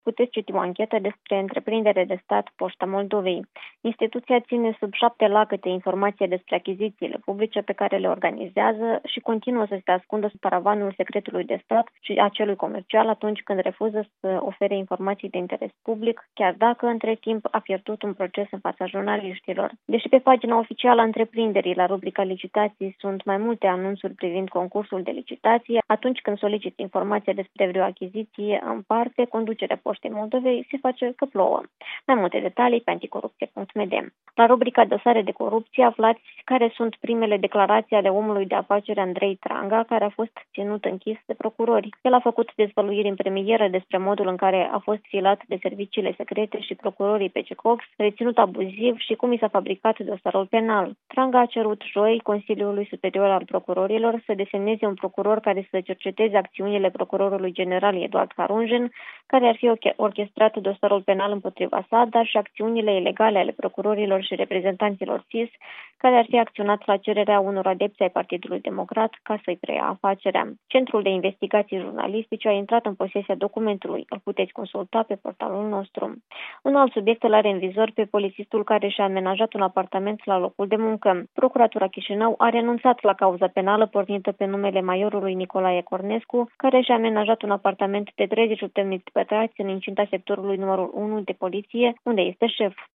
puteți citi o anchetă despre întreprindere de stat Poșta Moldovei. Instituția ține sub 7 lacăte informație despre achizițiile publice pe care le organizează și continuă să se ascundă sub paravanul secretului de stat și a celui comercial atunci când refuză să ofere informații de interes public, chiar dacă între timp a pierdut un proces în fața jurnaliștilor. Deși pe pagina oficială a întreprinderii, la rubrica licitații, sunt mai multe anunțuri privind concursul de licitație, atunci când solicit informația despre vreo achiziție în parte, conducerea Poștei Moldovei se face că plouă. Mai multe detalii pe anticorupție.md. La rubrica dosare de corupție aflați care sunt primele declarații ale omului de afaceri Andrei Tranga, care a fost ținut închis de procurori. El a făcut dezvăluiri în premieră despre modul în care a fost filat de serviciile secrete și procurorii pe Cox, reținut abuziv și cum i s-a fabricat dosarul penal. Tranga a cerut joi Consiliului Superior al Procurorilor să desemneze un procuror care să cerceteze acțiunile procurorului general Eduard Harunjen, care ar fi orchestrat dosarul penal împotriva sa, dar și acțiunile ilegale ale procurorilor și reprezentanților SIS, care ar fi acționat la cererea unor adepți ai Partidului Democrat ca să-i preia afacerea. Centrul de Investigații Jurnalistice a intrat în posesia documentului. Îl puteți consulta pe portalul nostru. Un alt subiect îl are în vizor pe polițistul care și-a amenajat un apartament la locul de muncă. Procuratura Chișinău a renunțat la cauza penală pornită pe numele majorului Nicolae Cornescu, care și-a amenajat un apartament de 38 de metri pătrați în incinta sectorului numărul 1 de poliție, unde este șef.